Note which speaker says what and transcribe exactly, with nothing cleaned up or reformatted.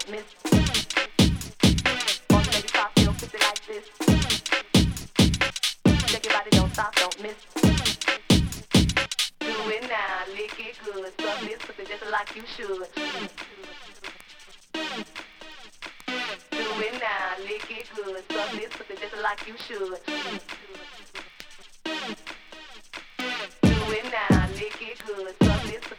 Speaker 1: don't miss. Boss lady pop your pussy like this. Shake your body, don't stop, don't miss. Do it now, lick it good. Suck this pussy just like you should. Do it now, lick it good. Suck this pussy just like you should. Do it now, lick it good. Suck this pussy.